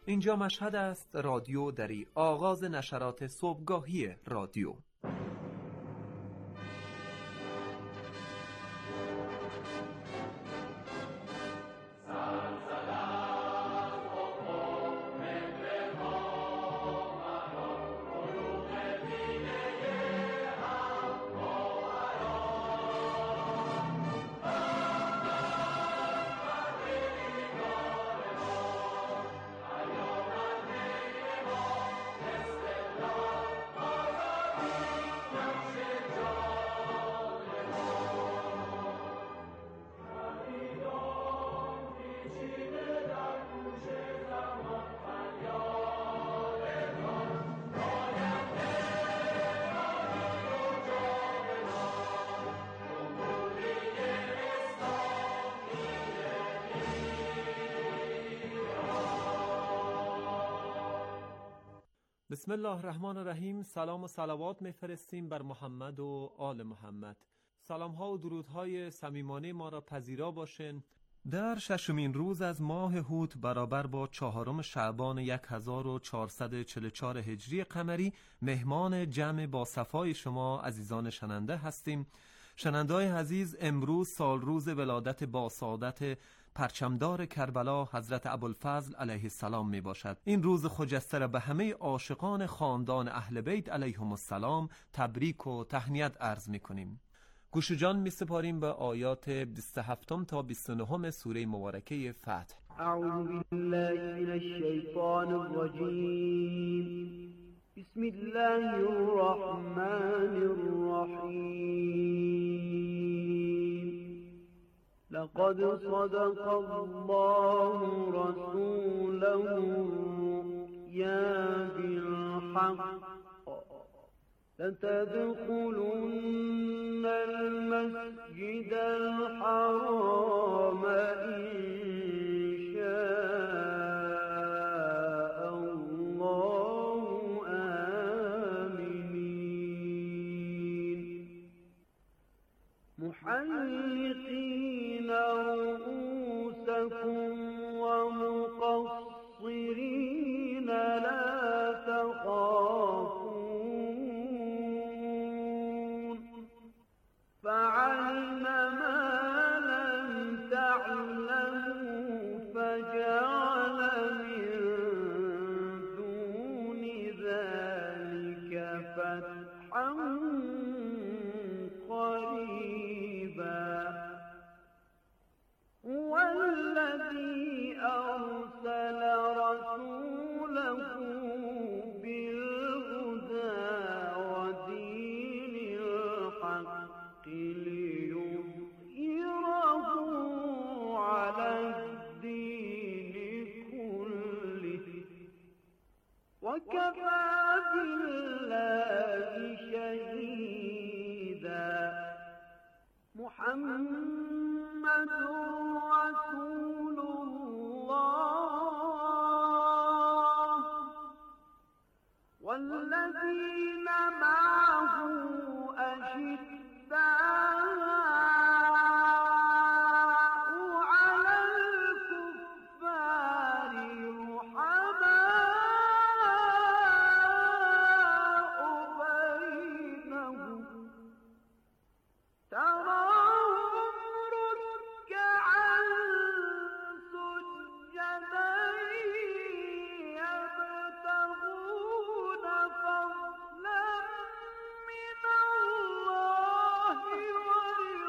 اینجا مشهد است، رادیو دری، آغاز نشرات صبحگاهی رادیو. بسم الله الرحمن الرحیم. سلام و صلوات میفرستیم بر محمد و آل محمد. سلام ها و درودهای صمیمانه ما را پذیرا باشین. در ششمین روز از ماه هوت برابر با 4 شعبان 1444 هجری قمری مهمان جمع با صفای شما عزیزان شننده هستیم. شننده‌های عزیز، امروز سال روز ولادت با سعادت پرچمدار کربلا حضرت ابوالفضل علیه السلام می باشد. این روز خجسته را به همه عاشقان خاندان اهل بیت علیهم السلام تبریک و تهنیت عرض می کنیم. گوش جان می سپاریم به آیات 27 تا 29 سوره مبارکه فتح. اعوذ بالله من الشیطان الرجیم. بسم الله الرحمن الرحیم. لقد صدق الله رسوله الرؤيا بالحق لتدخلن المسجد الحرام إن شاء الله آمنين محلقين رؤوسكم ومقصرين لا تخافون فعلم ما لم تعلموا فجعل من دون ذلك فتحا قريبا هو الذي أرسل رسوله بالهدى ودين الحق ليظهره على الدين كله وكفى بالله شهيدا محمد رسول الله والذين معه أشداء على الكفار رحماء بينهم تراهم ركعا سجدا يبتغون فضلا من الله ورضوانا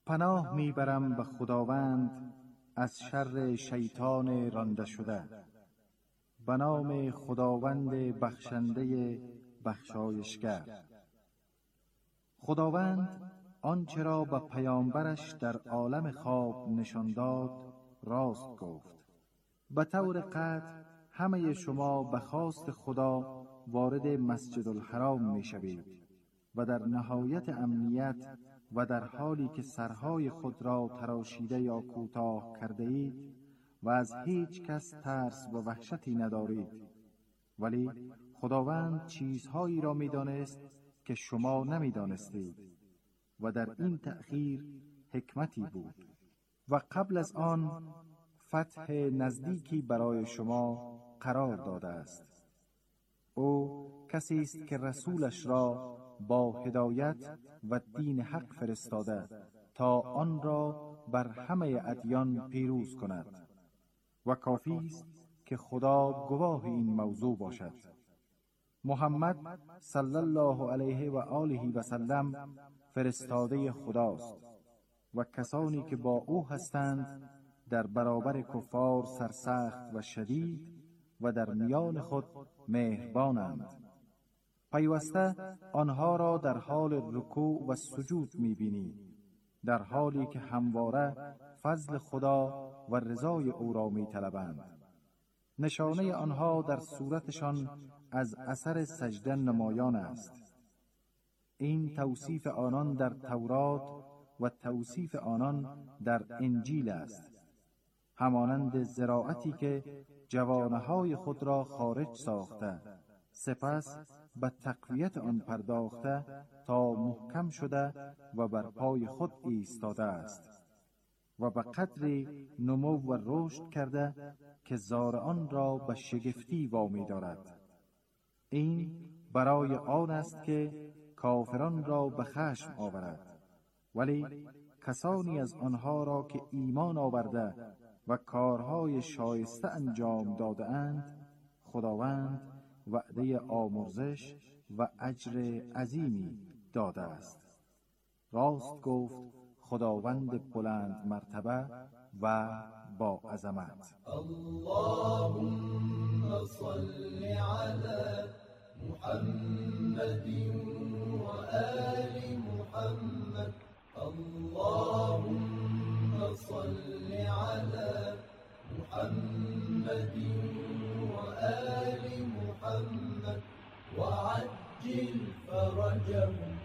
پناه میبرم به خداوند از شر شیطان رانده شده. به نام خداوند بخشنده بخشایشگر. خداوند آنچه را به پیامبرش در عالم خواب نشان داد راست گفت. به طور قطع همه شما به خواست خدا وارد مسجد الحرام می شوید و در نهایت امنیت و در حالی که سرهای خود را تراشیده یا کوتاه کرده اید و از هیچ کس ترس و وحشتی ندارید. ولی خداوند چیزهایی را می دانست که شما نمی دانستید و در این تأخیر حکمتی بود. و قبل از آن فتح نزدیکی برای شما قرار داده است. او کسی است که رسولش را با هدایت و دین حق فرستاده تا آن را بر همه ادیان پیروز کند و کافی است که خدا گواه این موضوع باشد. محمد صلی الله علیه و آله و سلم فرستاده خداست و کسانی که با او هستند در برابر کفار سرسخت و شدید و در میان خود مهربانند. پیوسته آنها را در حال رکوع و سجود می‌بینی، در حالی که همواره فضل خدا و رضای او را می‌طلبند. نشانه آنها در صورتشان از اثر سجده نمایان است. این توصیف آنان در تورات و توصیف آنان در انجیل است. همانند زراعتی که جوانه‌های خود را خارج ساخته، سپس به تقویت آن پرداخته تا محکم شده و بر پای خود ایستاده است و به قدری نمو و رشد کرده که زارعان را به شگفتی وامی دارد. این برای آن است که کافران را به خشم آورد، ولی کسانی از آنها را که ایمان آورده و کارهای شایسته انجام داده اند خداوند وعده آمرزش و اجر عظیمی داده است. راست گفت خداوند بلند مرتبه و با عظمت. اللهم صل على محمد و آل محمد. اللهم صل على محمد و آل محمد وعجل فرجهم.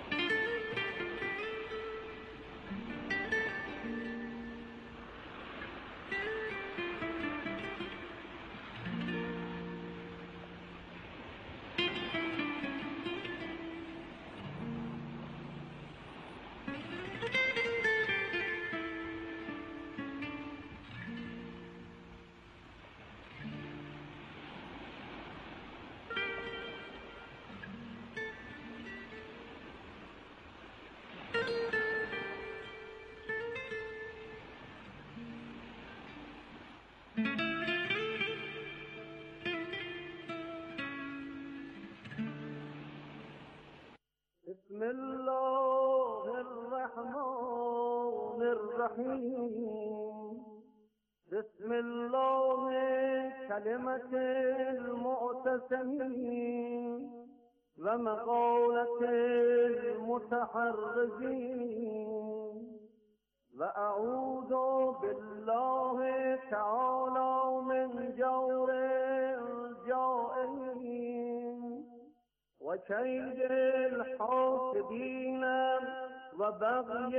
بسم الله الرحمن الرحیم. بسم الله کلمة المعتصمین و مقالة المتحرزین و اعوذ بالله تعالی من جور الجائرین و کید الحاسدین و بغی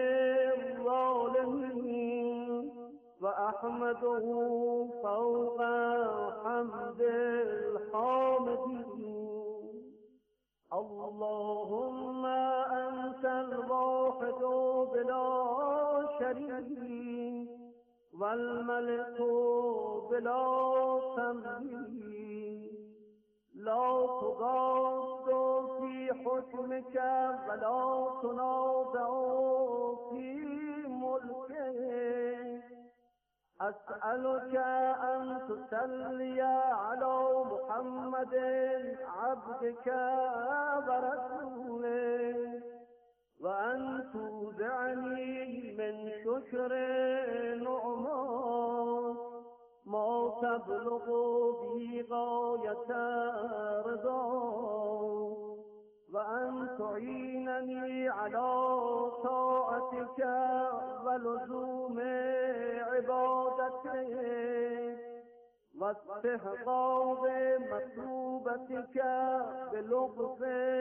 الظالمین و احمده فوق حمد الحامدین. اللهم انت الواحد بلا شریک والملك بلا تمثيل لا تضاد في حكمك ولا تنازع في ملكك. أسألك أن تصلي على محمد عبدك ورسولك وأن تودعني ذکر نعمان ما تبلغ بی غایت رضا و ان تعیننی علی طاعتک و لزوم عبادتک و استحقاق مطلوبتك بلطف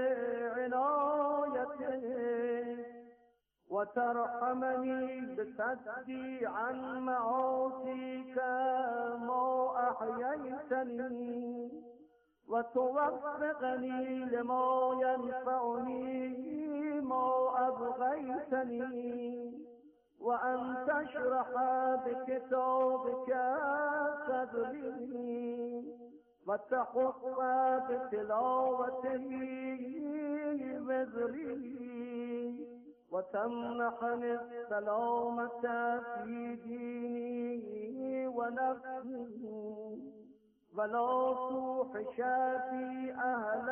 عنایتك و ترحمنی بصدی عن معاصیک ما احییتنی و توفقنی لما ینفعنی ما ابغیتنی و ان تشرح بکتابک صدری و تحق بتلاوته وزری و تمنحنی السلامة فی دینی و نفسی ولا توحش فی اهل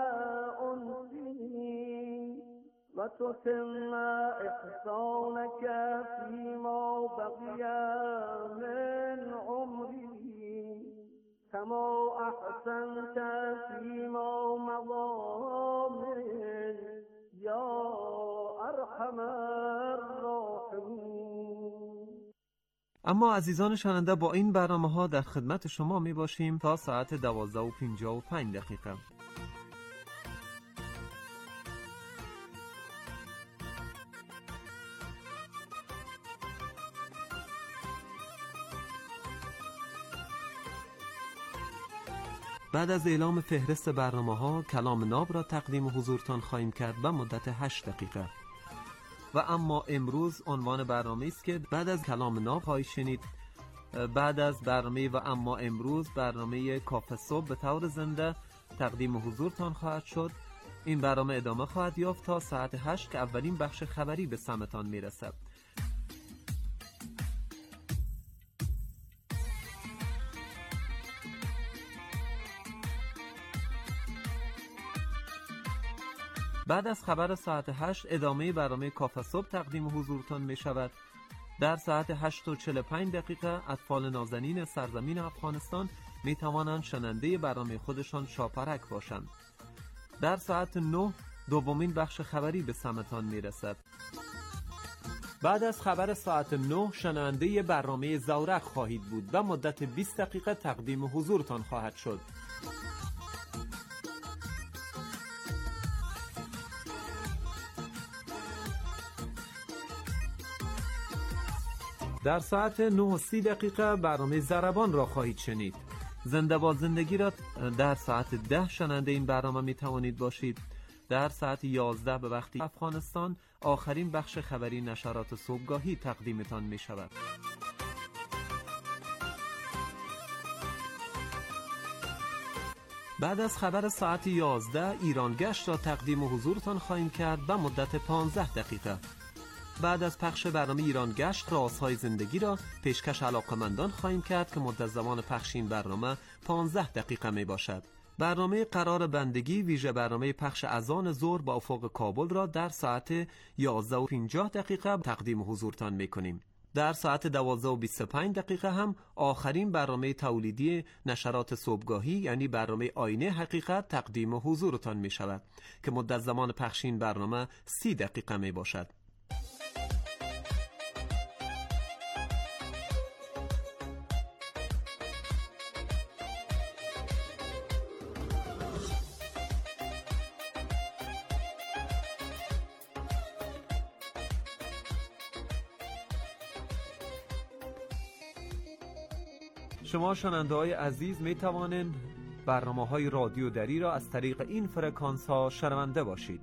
انسی و تتم احسانك فيما بقي من عمري كما احسنت فيما مضى من یا ارحم الراحمین. اما عزیزان شنونده با این برنامه‌ها در خدمت شما می باشیم تا ساعت 12:55. بعد از اعلام فهرست برنامه‌ها کلام ناب را تقدیم حضورتان خواهیم کرد به مدت 8 دقیقه. و اما امروز عنوان برنامه است که بعد از کلام ناب خواهید شنید. بعد از برنامه و اما امروز برنامه کافه صبح به طور زنده تقدیم حضورتان خواهد شد. این برنامه ادامه خواهد یافت تا ساعت 8 که اولین بخش خبری به سمتان میرسد. بعد از خبر ساعت 8 ادامه برنامه کافه صبح تقدیم حضورتان می شود. در ساعت 8:45 اطفال نازنین سرزمین افغانستان می توانند شنونده برنامه خودشان شاپرک باشند. در ساعت 9 دومین بخش خبری به سمتان می رسد. بعد از خبر ساعت 9 شنونده برنامه زورق خواهید بود و مدت 20 دقیقه تقدیم حضورتان خواهد شد. در ساعت 9:30 برنامه ضربان را خواهید شنید. زنده با زندگی را در ساعت 10 شنونده این برنامه می توانید باشید. در ساعت 11 به وقت افغانستان آخرین بخش خبری نشرات صبحگاهی تقدیمتان می شود. بعد از خبر ساعت 11 ایران گشت را تقدیم حضورتان خواهیم کرد به مدت 15 دقیقه. بعد از پخش برنامه ایران گشت رازهای زندگی را پیشکش علاقمندان خواهیم کرد که مدت زمان پخش این برنامه 15 دقیقه می باشد. برنامه قرار بندگی ویژه برنامه پخش اذان ظهر با افق کابل را در ساعت 11:50 تقدیم حضورتان می کنیم. در ساعت 12:25 هم آخرین برنامه تولیدی نشرات صبحگاهی یعنی برنامه آینه حقیقت تقدیم حضورتان می شود که مدت زمان پخش این برنامه 30 دقیقه می باشد. شما شنونده‌های عزیز می توانید برنامه‌های رادیو دری را از طریق این فرکانس ها شنونده باشید.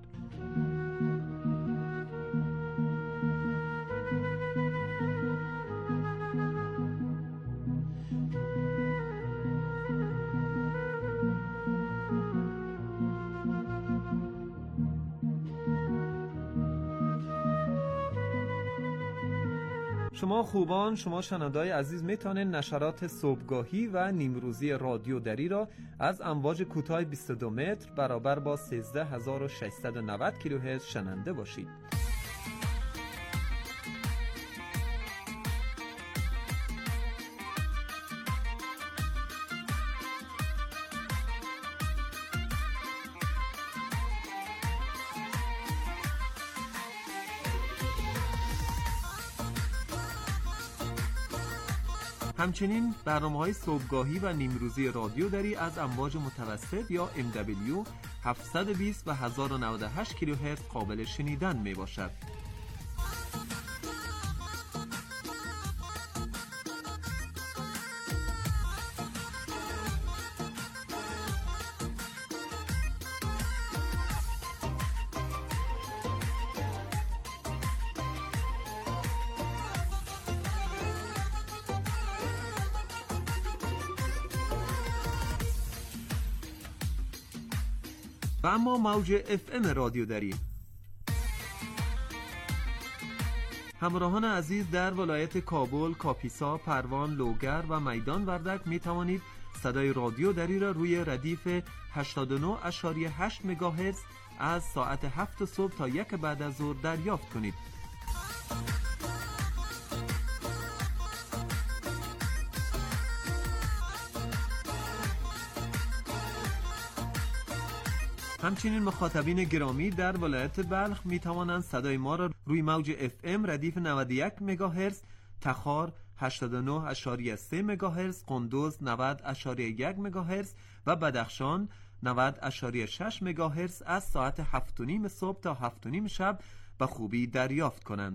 شما خوبان، شما شنونده‌های عزیز میتونید نشرات صبحگاهی و نیمروزی رادیو دری را از امواج کوتاه 22 متر برابر با 13690 کیلوهرتز شنونده باشید. همچنین برنامه‌های صبحگاهی و نیمروزی رادیو دری از امواج متوسط یا MW 720 و 1098 کیلوهرتز قابل شنیدن می باشد. و اما موج FM رادیو دری. همراهان عزیز، در ولایت کابل، کاپیسا، پروان، لوگر و میدان وردک می توانید صدای رادیو دری را روی ردیف 89.8 مگاهرتز از ساعت 7 صبح تا 1 بعد از ظهر دریافت کنید. همچنین مخاطبین گرامی در ولایت بلخ می توانند صدای ما را روی موج FM ردیف 91 مگاهرتز، تخار 89.3 مگاهرتز، قندوز 90.1 مگاهرتز و بدخشان 90.6 مگاهرتز از ساعت 7:30 صبح تا 7:30 شب به خوبی دریافت کنند.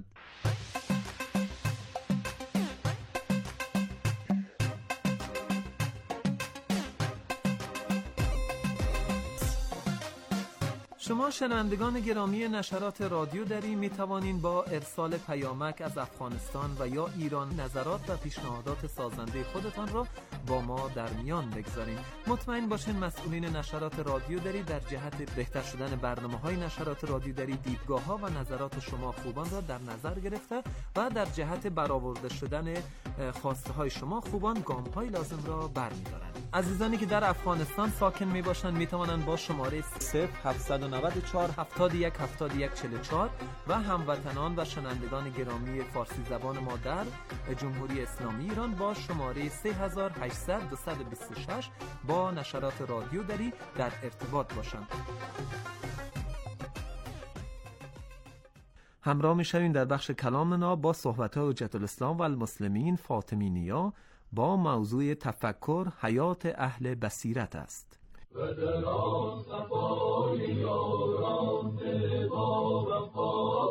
شما شنوندگان گرامی نشرات رادیو دری می توانید با ارسال پیامک از افغانستان و یا ایران نظرات و پیشنهادات سازنده خودتان را با ما در میان بگذارید. مطمئن باشین مسئولین نشرات رادیو دری در جهت بهتر شدن برنامه‌های نشرات رادیو دری دیدگاه‌ها و نظرات شما خوبان را در نظر گرفته و در جهت برآورده شدن خواسته‌های شما خوبان گام‌های لازم را برمی‌دارند. عزیزانی که در افغانستان ساکن میباشند میتوانند با شماره 0794 71 71 44 و هموطنان و شنوندگان گرامی فارسی زبان ما در جمهوری اسلامی ایران با شماره 3800 226 با نشرات رادیو دری در ارتباط باشند. همراه میشویم در بخش کلامنا با صحبت‌های حجت الاسلام و المسلمین فاطمی نیا با موضوع تفکر حیات اهل بصیرت است. و در آن صفای یاران با وفا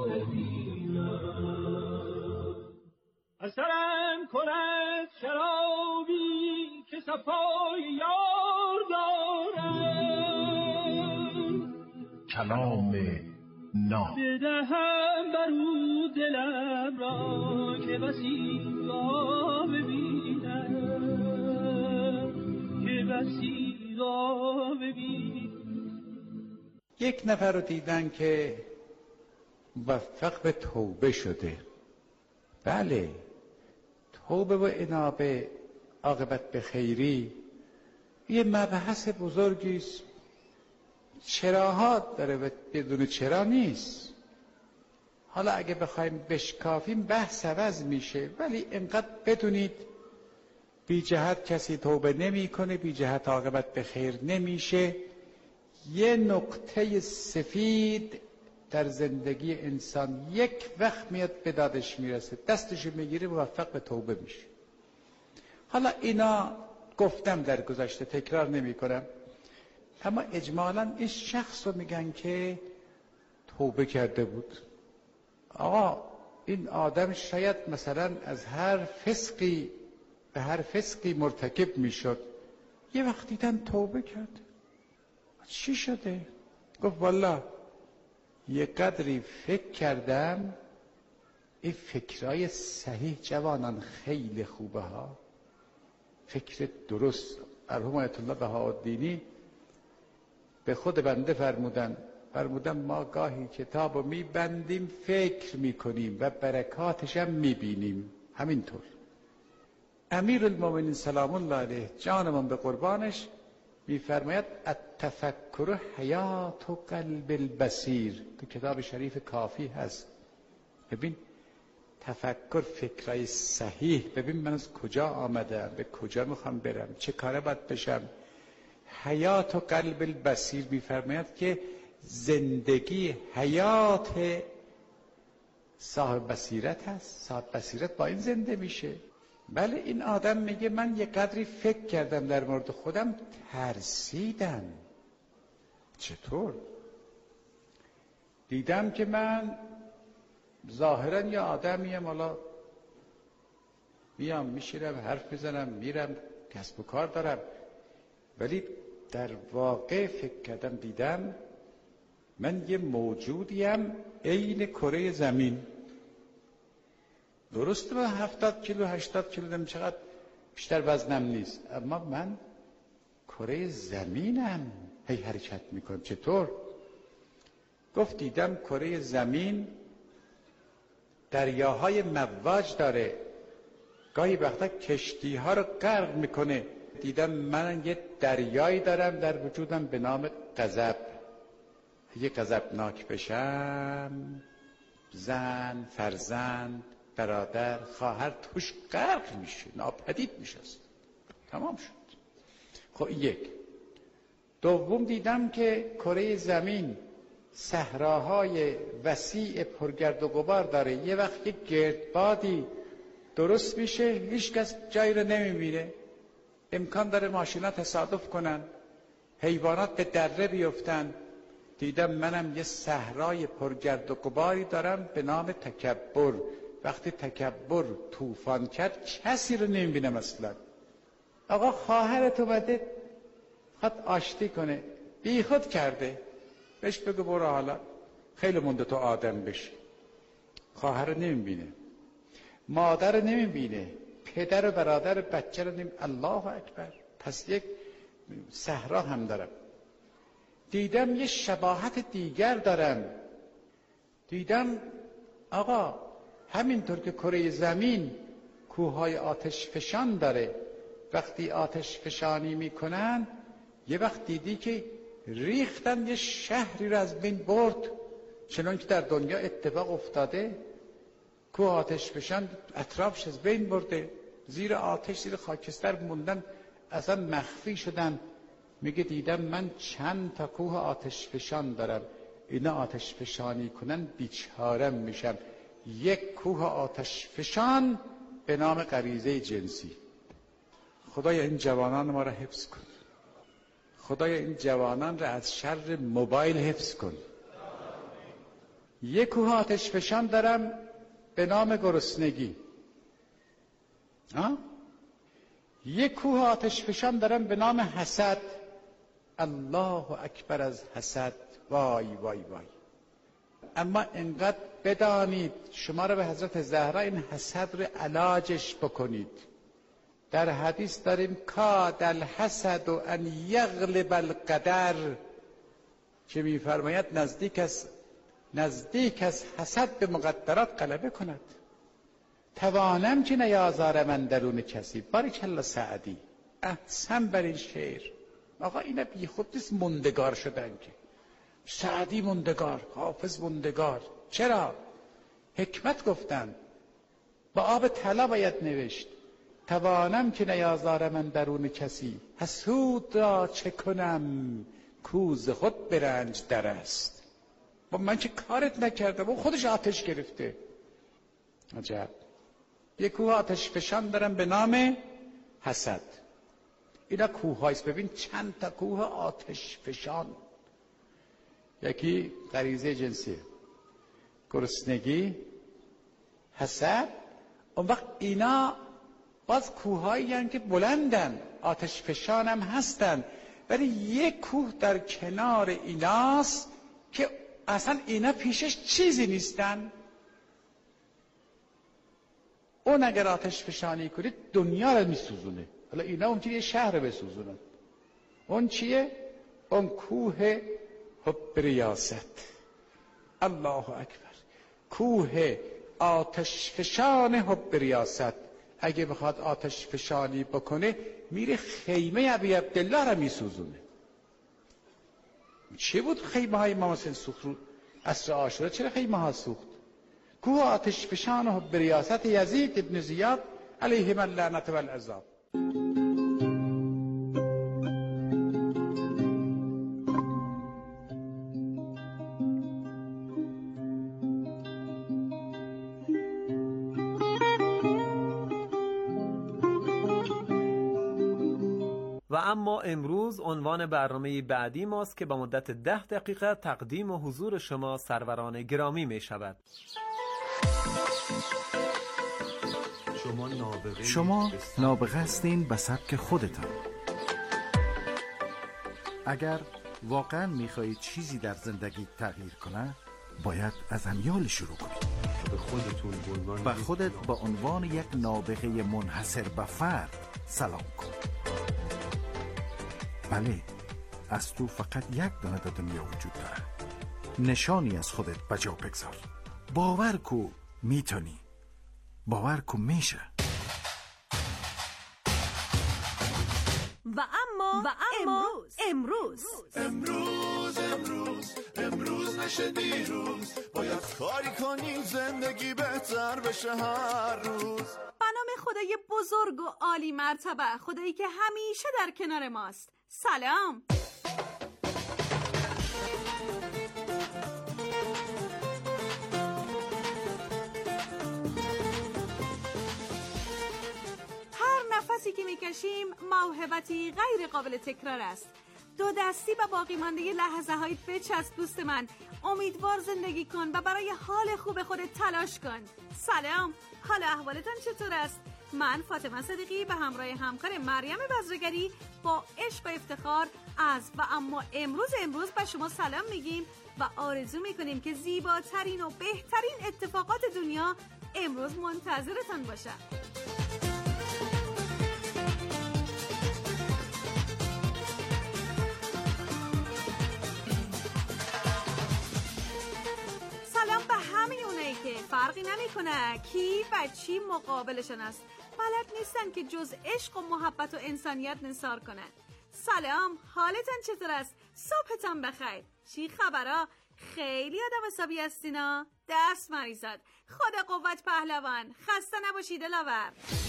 ببینم اثرم کند شرابی که صفای یار دارم کلام ناب بدهم برو دلم را که بسی را ببینم که بسی را ببینم. یک نفر رو دیدن که موفق به توبه شده. بله، توبه و انابه عاقبت به خیری یه مبحث بزرگی است. چراها داره و بدون چرا نیست. حالا اگه بخوایم بشکافیم بحث عوض میشه، ولی اینقدر بدونید بی جهت کسی توبه نمی کنه، بی جهت عاقبت به خیر نمیشه. یه نقطه سفید در زندگی انسان یک وقت میاد به دادش میرسه، دستشو میگیره موفق به توبه میشه. حالا اینا گفتم در گذشته، تکرار نمی کنم، اما اجمالاً این شخص رو میگن که توبه کرده بود. آقا این آدم شاید مثلا از هر فسقی به هر فسقی مرتکب میشد، یه وقت دیدن توبه کرد. چی شده؟ گفت والله یه قدری فکر کردم، این فکرای صحیح جوانان خیلی خوبه ها، فکر درست. مرحوم آیت الله بهاءالدینی به خود بنده فرمودن ما گاهی کتابو میبندیم فکر میکنیم و برکاتش هم میبینیم. همینطور امیرالمومنین سلام الله علیه جانمان به قربانش میفرماید التفکر حیات و قلب البصیر، تو کتاب شریف کافی هست. ببین تفکر، فکرای صحیح، ببین من از کجا آمدم، به کجا میخوام برم، چه کاره باید بشم. حیات و قلب البصیر میفرماید که زندگی حیات صاحب بصیرت هست. صاحب بصیرت با این زنده میشه. بله این آدم میگه من یه قدری فکر کردم در مورد خودم، ترسیدم. چطور؟ دیدم که من ظاهرا یه آدمیم، حالا میام میشیرم حرف میزنم میرم کسب و کار دارم، ولی در واقع فکر کردم دیدم من یه موجودیم عین کره زمین. درسته من 70 کیلو 80 کیلو نمی چقدر بیشتر وزنم نیست، اما من کره زمینم، هی حرکت میکنم. چطور؟ گفت دیدم کره زمین دریاهای مواج داره، گاهی وقتا کشتی ها رو غرق میکنه. دیدم من یه دریایی دارم در وجودم به نام غضب. اگه غضبناک بشم زن، فرزند، برادر، خواهر توش غرق میشه، ناپدید میشه، تمام شد. خب یک. دوم دیدم که کره زمین صحراهای وسیع پرگرد و غبار داره. یه وقت یک گردبادی درست میشه، هیچ کس جایی رو نمیبینه، امکان داره ماشینا تصادف کنن، حیوانات به دره بیفتن. دیدم منم یه صحرای پرگرد و غباری دارم به نام تکبر. وقتی تکبر طوفان کرد کسی رو نمیبینم اصلا. آقا خواهرت اومده خواهد آشتی کنه، بی خود کرده، بهش بگو برو، حالا خیلی مونده تو آدم بشی. خواهر رو نمیبینه، مادر رو نمیبینه، پدر و برادر بچه رو نمیبینه. الله اکبر. پس یک صحرا هم دارم. دیدم یه شباهت دیگر دارم. دیدم آقا همینطور که کره زمین کوههای آتش فشان داره، وقتی آتش فشانی میکنن یه وقت دیدی که ریختن یه شهری رو از بین برد، چنان که در دنیا اتفاق افتاده. کوه آتش فشان اطرافش از بین برده، زیر آتش زیر خاکستر موندن، اصلا مخفی شدن. میگه دیدم من چند تا کوه آتش فشان دارم، اینا آتش فشانی کنن بیچارم میشم. یک کوه آتش فشان به نام غریزه جنسی. خدایا این جوانان ما را حفظ کن، خدایا این جوانان را از شر موبایل حفظ کن. یک کوه آتش فشان دارم به نام گرسنگی. یک کوه آتش فشان دارم به نام حسد. الله اکبر از حسد. وای وای وای. اما انقدر بدانید شما را به حضرت زهرا این حسد رو علاجش بکنید. در حدیث داریم کاد الحسد ان یغلب القدر، که میفرماید نزدیک از حسد به مقدرات غلبه کند. توانم که نیازار من درون کسی. بارکالله سعدی، احسن بر این شعر. آقا اینا بی خود نیست موندگار شدن که. سعدی موندگار، حافظ موندگار. چرا؟ حکمت گفتن. با آب طلا باید نوشت. توانم که نیازار من درون کسی، حسود را چه کنم کوز خود برنج در است. با من که کارت نکردم، اون خودش آتش گرفته. عجب. یک کوه آتش فشان دارم به نام حسد. اینا کوه هایست. ببین چند تا کوه آتش فشان. یکی غریزه جنسی، گرسنگی، حسد. اون وقت اینا باز کوههایی هستند که بلندن، آتش فشان هم هستن، ولی یک کوه در کنار ایناست که اصلا اینا پیشش چیزی نیستن. اون اگر آتش فشانی کنید دنیا رو میسوزونه. حالا اینا اون یه شهر رو بسوزونن. اون چیه؟ اون کوه حب ریاست. الله اکبر. کوه آتش فشان حب ریاست. اگه بخواد آتش فشانی بکنه میره خیمه ابی عبدالله رو میسوزونه. چه بود خیمه های امام حسین سوخت رو عصر عاشورا؟ چرا خیمه ها سوخت؟ کوه آتش فشان حب ریاست یزید ابن زیاد علیهم اللعنة والعذاب. و اما امروز عنوان برنامه بعدی ماست که با مدت 10 دقیقه تقدیم و حضور شما سروران گرامی می شود. شما نابغه هستین به سبک خودتان. اگر واقعا میخواهید چیزی در زندگی تغییر کنه، باید از امیال شروع کنید. به خودت با عنوان یک نابغه منحصر به فرد سلام کن. بله، از تو فقط یک دانه در دنیا وجود داره. نشانی از خودت بجا بگذار. باور کو میتونی. باور کو میشه. و اما امروز نشه دیروز، باید کاری کنیم زندگی بهتر بشه هر روز. به نام خدای بزرگ و عالی مرتبه، خدایی که همیشه در کنار ماست. سلام. نفسی که میکشیم موهبتی غیر قابل تکرار است. دو دستی و باقی مانده لحظه هایی بچسب دوست من. امیدوار زندگی کن و برای حال خوب خودت تلاش کن. سلام، حال احوالتان چطور است؟ من فاطمه صدیقی به همراه همکار مریم بزرگری با عشق و افتخار از و اما امروز به شما سلام میگیم و آرزو میکنیم که زیباترین و بهترین اتفاقات دنیا امروز منتظرتان باشه. فرقی نمیکنه کی و چی مقابلشون است، بلد نیستن که جز عشق و محبت و انسانیت نثار کنن. سلام، حالتان چطور است؟ صبحتان بخیر. چی خبرها؟ خیلی آدم حسابی هستینا؟ دست مریزاد. خدا قوت پهلوان. خسته نباشید دلاور.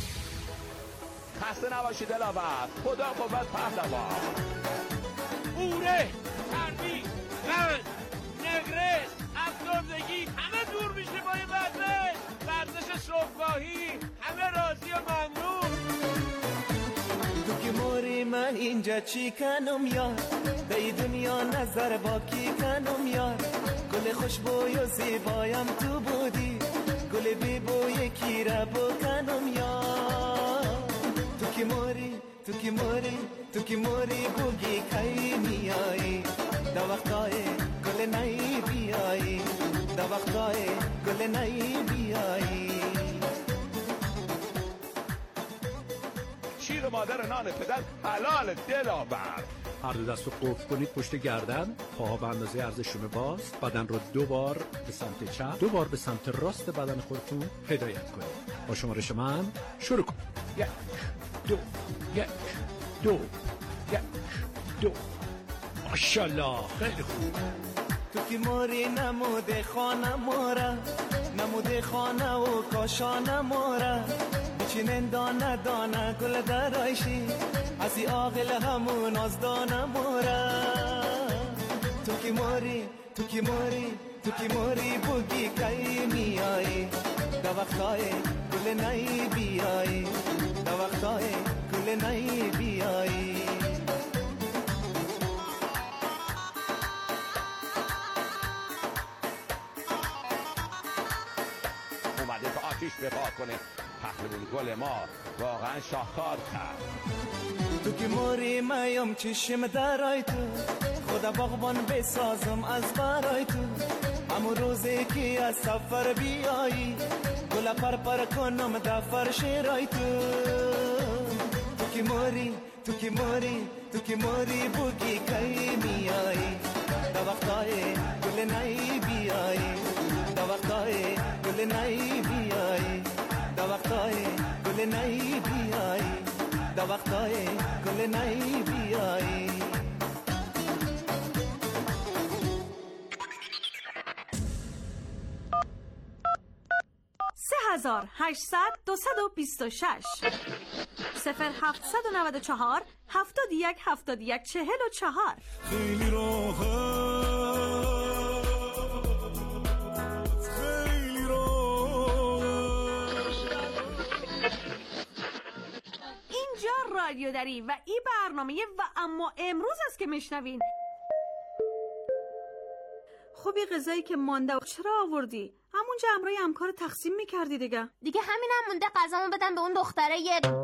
خسته نباشید دلاور. خدا قوت پهلوان. اوره، تربی، رنج، نگرش، افسردگی همه دور میشه با این ورزش صبحگاهی، همه راضی و ممنون. تو که موری من اینجا چی کنم یار، به دنیا نظر با کی کنم یار. گل خوشبوی و زیبایم تو بودی، گل بی بوی کی را بکنم یار. تو که موری بوگی کی میایی، دا وقتای گل نئی بیایی، دا وقتای گل نئی بیایی. شیر مادر نان پدر حلال دلاور. هر دو دست رو قفل کنید پشت گردن، پاها به اندازه عرضشون باز، بدن رو 2 بار به سمت چپ، 2 بار به سمت راست بدن خودتون هدایت کنید. با شمارش من شروع کنید. 1 2 1 2 1 2. ماشاءالله، خیلی خوب. تو که موری نموده خانه و کاشانه مورا، بچینن دانه گل درایشی، از ای آقل همون از دانه مورا. تو که موری بوگی کی میایی، دا وقتای گل نئی بیایی، دا وقتای گل نئی بیایی. آتیش بپا کنه. پهلوان گل ما واقعا شاهکار کرد. تو که موری میم چشم درای تو، خدا باغبان بسازم از برای تو. همون روزی که از سفر بیایی، گل پر کنم دفر شیرای تو. تو که موری بوگی کی میایی، دا وقتای گل نئی بیایی، دا وقتای گل نئی بیایی، دا وقتای گل نئی بیایی، دا وقتای گل نئی بیایی. 3800 226 0794 71 71 44. خیلی اینجا رادیو دری و این برنامه و اما امروز است که میشنوین. خب این غذایی که مانده چرا آوردی؟ همونجا همراه همکار تقسیم میکردی دیگه همینم مونده، غذامو بدم به اون دختره.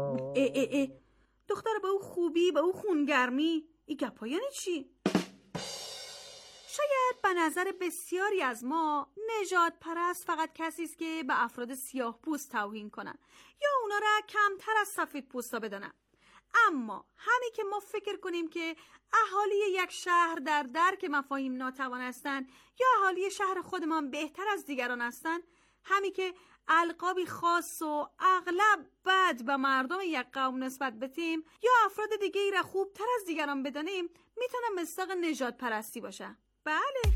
دختر به او خوبی، به او خونگرمی، این گپا یعنی چی؟ شاید به نظر بسیاری از ما نژاد پرست فقط کسی است که به افراد سیاه پوست توهین کنن یا اونا را کمتر از سفید پوستا بدونن. اما همین که ما فکر کنیم که اهالی یک شهر در درک مفاهیم ناتوان هستند یا اهالی شهر خودمان بهتر از دیگران هستند، همین که القابی خاص و اغلب بد به مردم یک قوم نسبت بدیم یا افراد دیگه ای را خوبتر از دیگران بدانیم، میتونه مصداق نژاد پرستی باشه. بله.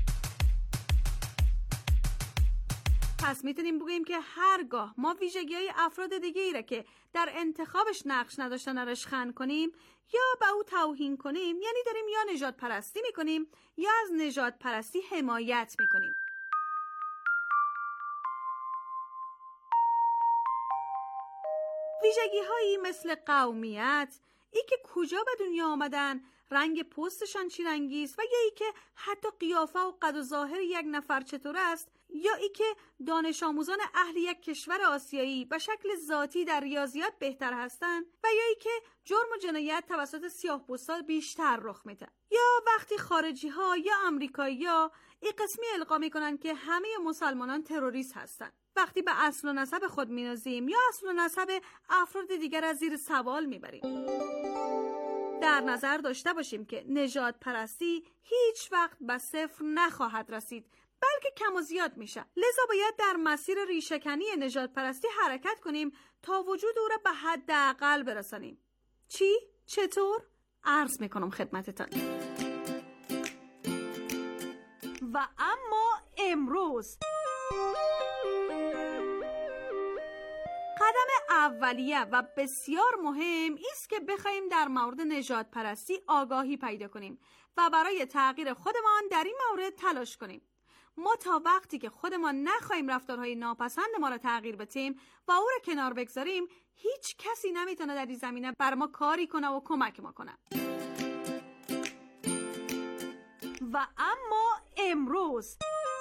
پس میتونیم بگیم که هرگاه ما ویژگی‌های افراد دیگه ای را که در انتخابش نقش نداشتن رشخند کنیم یا به او توهین کنیم، یعنی داریم یا نژاد پرستی میکنیم یا از نژاد پرستی حمایت میکنیم. ویژگی‌هایی مثل قومیت، ای که کجا به دنیا آمدن، رنگ پوستشان چی رنگی است و یا ای که حتی قیافه و قد و ظاهر یک نفر چطور است، یا ای که دانش آموزان اهل یک کشور آسیایی به شکل ذاتی در ریاضیات بهتر هستند و یا ای که جرم و جنایت توسط سیاه‌پوستا بیشتر رخ میده. یا وقتی خارجی ها یا امریکایی ها این قسمی القا میکنن که همه مسلمانان تروریست هستند، وقتی به اصل و نسب خود مینازیم یا اصل و نسب افراد دیگر از زیر سوال میبریم. در نظر داشته باشیم که نژاد پرستی هیچ وقت به صفر نخواهد رسید، بلکه کم و زیاد میشه. لذا باید در مسیر ریشه‌کنی نژاد پرستی حرکت کنیم تا وجود او را به حداقل برسانیم. چی؟ چطور؟ عرض میکنم خدمتتان. و اما امروز قدم اولیه و بسیار مهم است که بخوایم در مورد نژاد پرستی آگاهی پیدا کنیم و برای تغییر خودمان در این مورد تلاش کنیم. ما تا وقتی که خودمان نخواهیم رفتارهای ناپسند ما را تغییر بدیم و او را کنار بگذاریم، هیچ کسی نمیتونه در این زمینه بر ما کاری کنه و کمک ما کنه. و اما امروز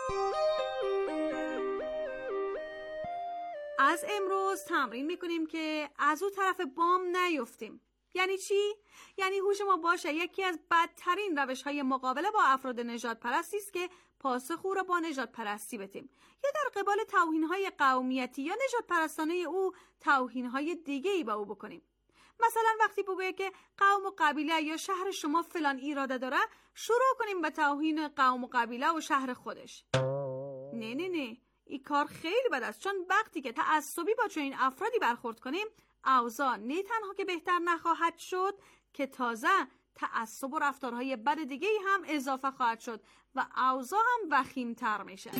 از امروز تمرین میکنیم که از او طرف بام نیفتیم. یعنی چی؟ یعنی هوش ما باشه یکی از بدترین روش‌های مقابله با افراد نژاد پرستی است که پاسخ او را با نژاد پرستی بدیم یا در قبال توهین‌های قومیتی یا نژاد پرستانه او توهین‌های دیگه‌ای به او بکنیم. مثلا وقتی بگه که قوم و قبیله یا شهر شما فلان ایراده داره، شروع کنیم به توهین قوم و قبیله و شهر خودش. نه این کار خیلی بد است، چون وقتی که تعصبی با چنین افرادی برخورد کنیم، اوضاع نه تنها که بهتر نخواهد شد که تازه تعصب و رفتارهای بد دیگه‌ای هم اضافه خواهد شد و اوضاع هم وخیم‌تر میشه.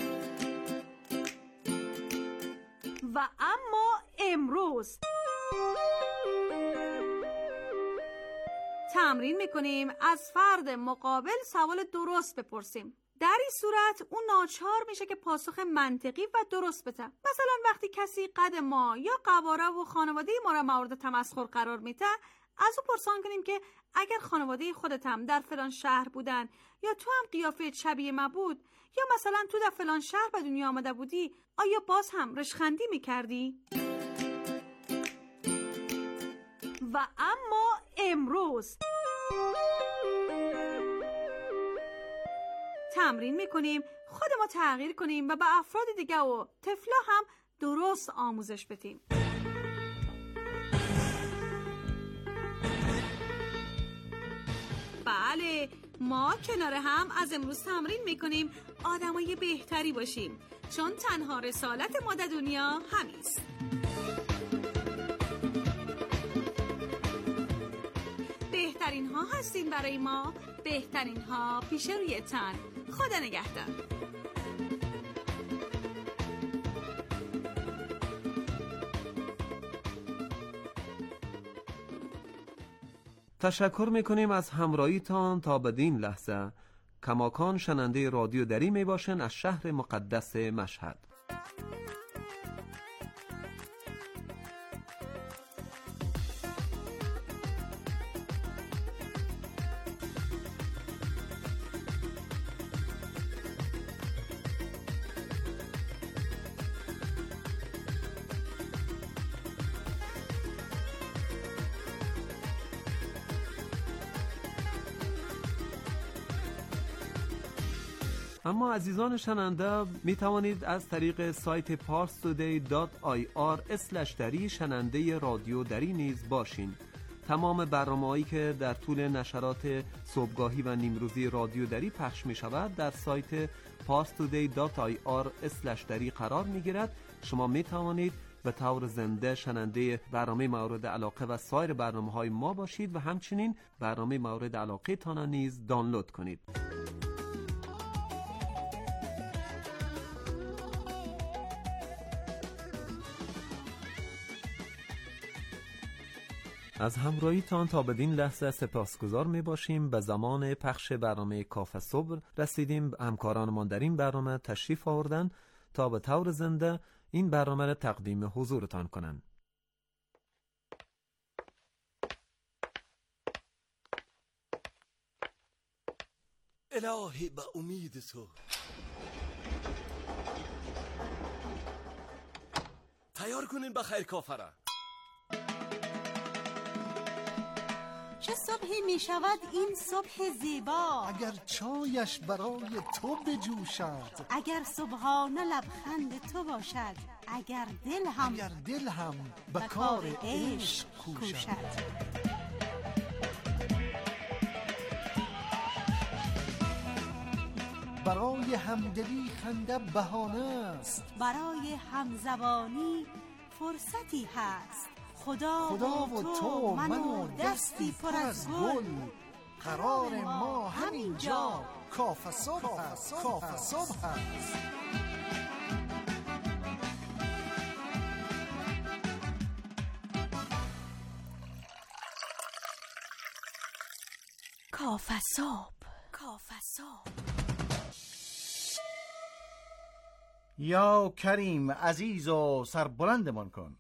و اما امروز تمرین میکنیم از فرد مقابل سوال درست بپرسیم. در این صورت اون ناچار میشه که پاسخ منطقی و درست بده. مثلا وقتی کسی قد ما یا قواره و خانواده ما را مورد تمسخر قرار میده، از او پرسان کنیم که اگر خانواده خودت هم در فلان شهر بودن یا تو هم قیافه شبیه ما بود یا مثلا تو در فلان شهر به دنیا آمده بودی، آیا باز هم رشخندی میکردی؟ و اما امروز تمرین میکنیم خودمو تغییر کنیم و به افراد دیگه و طفلا هم درست آموزش بدیم. بله، ما کنار هم از امروز تمرین میکنیم آدمای بهتری باشیم، چون تنها رسالت ما در دنیا همیست. بهترین ها هستین برای ما، بهترین ها پیش روی تن. خدا نگهدار. تشکر میکنیم از همراهیتان تا بدین لحظه. کماکان شننده رادیو دری میباشن از شهر مقدس مشهد. اما عزیزان شنونده می توانید از طریق سایت parstoday.ir/ شنونده رادیو دری نیز باشین. تمام برنامه‌هایی که در طول نشرات صبحگاهی و نیمروزی رادیو دری پخش می شود در سایت parstoday.ir/ قرار می گیرد. شما می توانید به طور زنده شنونده برنامه مورد علاقه و سایر برنامه‌های ما باشید و همچنین برنامه مورد علاقه تان نیز دانلود کنید. از همراهیتان تا بدین لحظه سپاسگزار می باشیم. به زمان پخش برنامه کافه صبح رسیدیم. همکارانمان در این برنامه تشریف آوردن تا به طور زنده این برنامه را تقدیم حضورتان کنند. الهی به امید تو تیار کنین بخیر کافه را. چه صبحی می شود این صبح زیبا، اگر چایش برای تو بجوشد، اگر صبحانه لبخند تو باشد، اگر دل هم به کار عشق کوشد. برای همدلی خنده بهانه است، برای همزبانی فرصتی هست. خدا و تو من و دستی پر از گل، قرار ما همینجا کافه صبح است. کافه صبح. یا کریم عزیز و سربلندمان کن.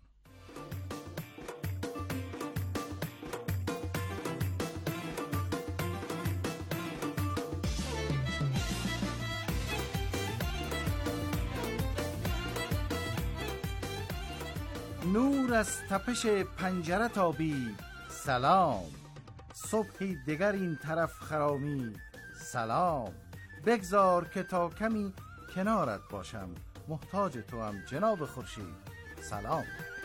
نور از تپش پنجره تابی، سلام. صبحی دگر این طرف خرامی، سلام. بگذار که تا کمی کنارت باشم، محتاج تو هم جناب خورشید، سلام.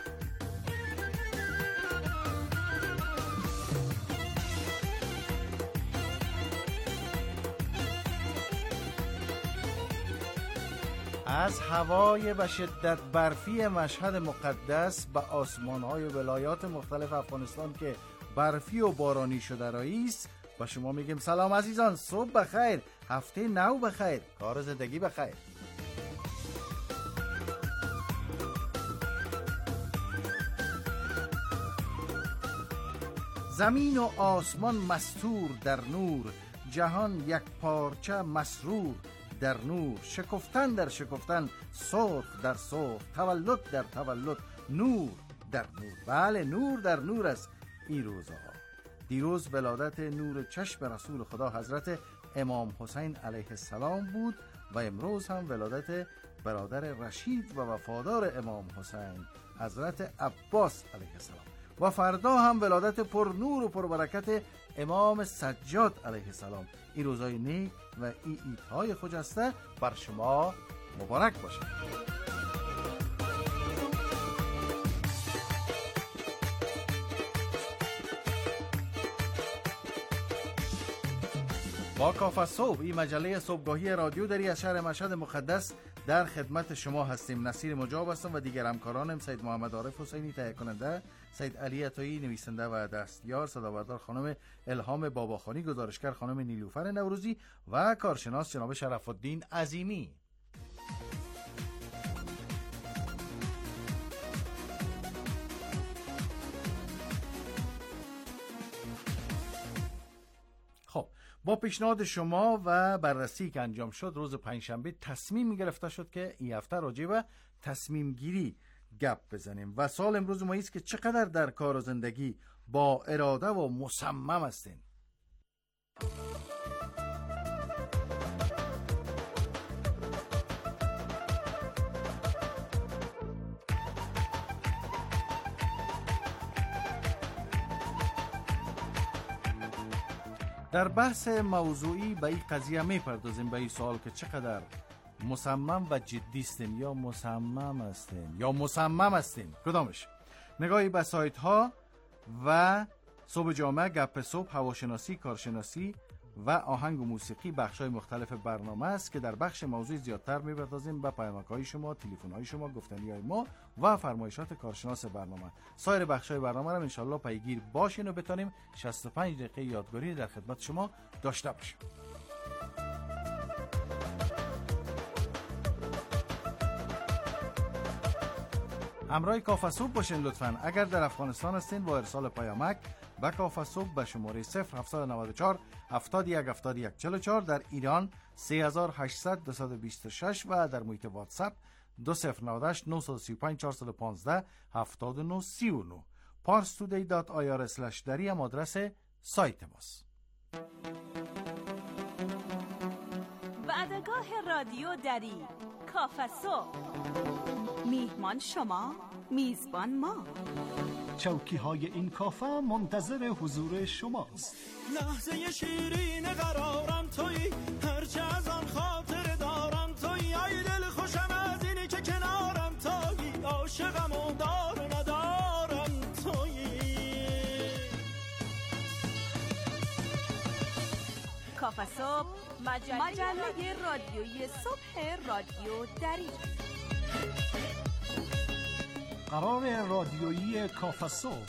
از هوای به شدت برفی مشهد مقدس به آسمان‌های ولایات مختلف افغانستان که برفی و بارانی شده رئیس با شما میگم سلام عزیزان، صبح بخیر، هفته نو بخیر، کار زندگی بخیر. زمین و آسمان مستور در نور، جهان یک پارچه مسرور در نور. شکفتن در شکفتن، سرخ در سرخ، تولد در تولد، نور در نور. بله، نور در نور است این روزها. دیروز ولادت نور چشم رسول خدا حضرت امام حسین علیه السلام بود و امروز هم ولادت برادر رشید و وفادار امام حسین حضرت عباس علیه السلام و فردا هم ولادت پر نور و پر برکت امام سجاد علیه السلام. این روزهای نیک و این عیدهای خجسته بر شما مبارک باشه. با کافه صبح، این مجله صبحگاهی رادیو دری از شهر مشهد مقدس در خدمت شما هستیم. نصیر مجاب هستم و دیگر همکارانم سید محمد عارف حسینی تهیه کننده، سید علی عطایی نویسنده و دستیار، صدابردار خانم الهام باباخانی، گزارشگر خانم نیلوفر نوروزی و کارشناس جناب شرف الدین عظیمی. خب، با پیشنهاد شما و بررسی که انجام شد روز پنجشنبه تصمیم گرفته شد که این هفته راجع به تصمیم گیری گپ بزنیم و سال امروز ما است که چقدر در کار و زندگی با اراده و مصمم هستین. در بحث موضوعی به این قضیه میپردازیم، به این سوال که چقدر مصمم و جدی هستین یا مصمم هستین کدامش. نگاهی به سایت ها و صبح جامعه، گپ صبح، هواشناسی، کارشناسی و آهنگ و موسیقی بخش‌های مختلف برنامه است که در بخش موضوعی زیادتر می‌پردازیم به پیامک‌های شما، تلفن‌های شما، گفتنی‌های ما و فرمایشات کارشناس برنامه. سایر بخش‌های برنامه را انشالله پیگیر باشین و بتونیم 65 دقیقه یادگاری در خدمت شما داشته باشیم. همراه کافه صبح باشین لطفاً. اگر در افغانستان هستین با ارسال پیامک به کافه صبح به شماره 0794 71 71 44، در ایران 3800 226 و در محیط واتساپ 2098 935 415 7939. parstoday.ir/dari هم آدرس سایت ماست. وعدگاه رادیو دری، کافه صبح. میهمان شما، میزبان ما. چوکی های این کافه منتظر حضور شماست. لحظه شیرین قرارم تویی، هرچه از آن خاطر دارم تویی. ای دل خوشم از اینی که کنارم تویی، عاشقم و دار و ندارم تویی. کافه صبح، مجله رادیویی صبح رادیو دری. قرار رادیویی کافه صبح.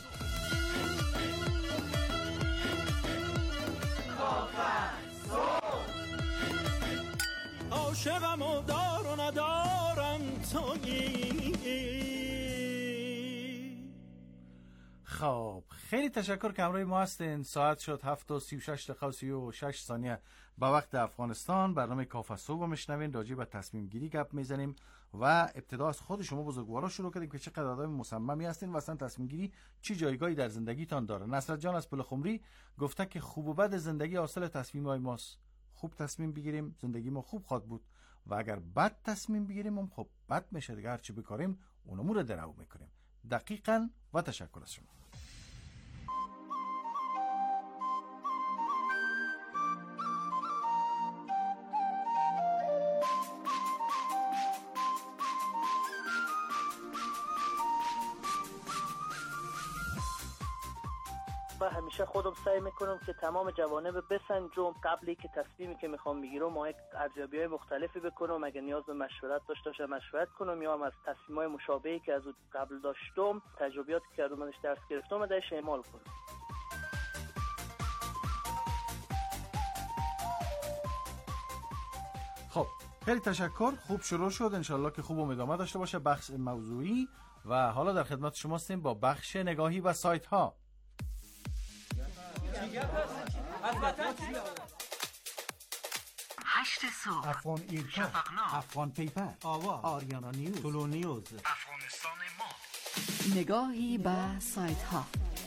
عاشقم و دار و ندارم تویی. خب خیلی تشکر که همراه ما هستین. ساعت شد 7:36 به وقت افغانستان. برنامه کافه صبح رو میشنوین. راجع به تصمیم گیری گپ میزنیم و ابتدا از خود شما بزرگوارا شروع کردیم که چقدر آدم مصممی هستین و اصلا تصمیم گیری چی جایگاهی در زندگیتان داره. نصرت جان از پلخمری گفته که خوب و بد زندگی حاصل تصمیم‌های ماست. خوب تصمیم بگیریم زندگی ما خوب خواهد بود و اگر بد تصمیم بگیریم هم خب بد میشه دیگه. هر چی بکاریم اونمو رو درو میکنیم. دقیقاً و تشکر از شما. و همیشه خودم سعی میکنم که تمام جوانب بسنجم قبلی که تصمیمی که میخوام بگیرم ما یک ارزیابی‌های مختلفی بکنم. اگه نیاز به مشورت داشته باشم مشورت کنم، یا هم از تصمیم‌های مشابهی که از قبل داشتم، تجربیاتی که کردم ازش درس گرفتم و درش اعمال کنم. خب خیلی تشکر. خوب شروع شد. انشالله که خوب ادامه داشته باشه بخش موضوعی. و حالا در خدمت شما هستیم با بخش نگاهی و سایت ها. 8 صبح، افغان ایرکا، شفقنامه، افغان پیپر، آواز، آریانا نیوز، طلو نیوز، افغانستان ما. نگاهی به سایت ها.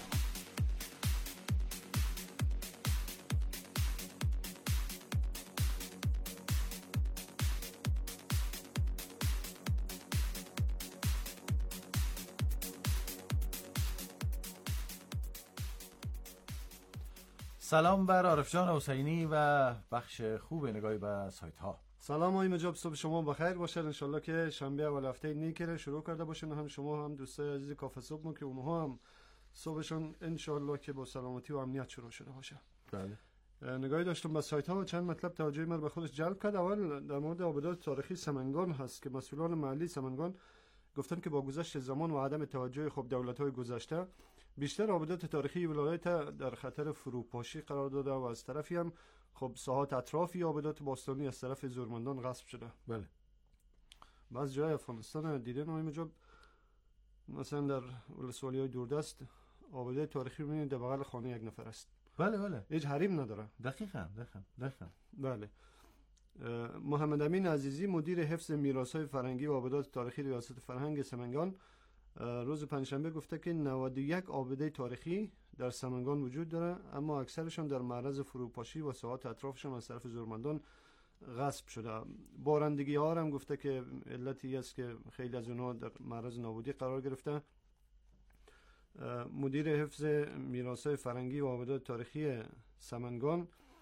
سلام بر عارف جان حسینی و بخش خوب نگاهی به سایت ها. سلام آقای مجاب، صبح شما بخیر باشه. ان شاءالله که شنبه اول هفته نیکره شروع کرده باشین. هم شما هم دوستای عزیز کافه صبح ما که اونها هم صبحشون ان شاءالله که با سلامتی و امنیت شروع شده باشه. بله. نگاهی داشتم به سایت ها و چند مطلب توجه من به خودش جلب کرد. اول در مورد آبادات تاریخی سمنگان هست که مسئولان محلی سمنگان گفتن که با گذشت زمان و عدم توجه خب دولت‌های گذشته بیشتر آبادات تاریخی ولایت در خطر فروپاشی قرار داده و از طرفی هم خب ساحات اطرافی آبادات باستانی از طرف زورمندان غصب شده. بله. بعض جای افغانستان دیدن آقای مجاب، مثلا در ولسوالی‌های دوردست آبادات تاریخی می‌بینید در بغل خانه یک نفر است. بله بله. هیچ حریم نداره. دقیقاً. بله. محمد امین عزیزی مدیر حفظ میراث‌های فرهنگی و آبادات تاریخی ریاست فرهنگ سمنگان روز پنجشنبه گفته که 91 آباده تاریخی در سمنگان وجود داره، اما اکثرشان در معرض فروپاشی و ساحات اطرافشان از طرف زورمندان غصب شده. بارندگی ها هم گفته که علتی است که خیلی از اونها در معرض نابودی قرار گرفته. مدیر حفظ میراث‌های فرهنگی و آبادات تاریخی سمنگان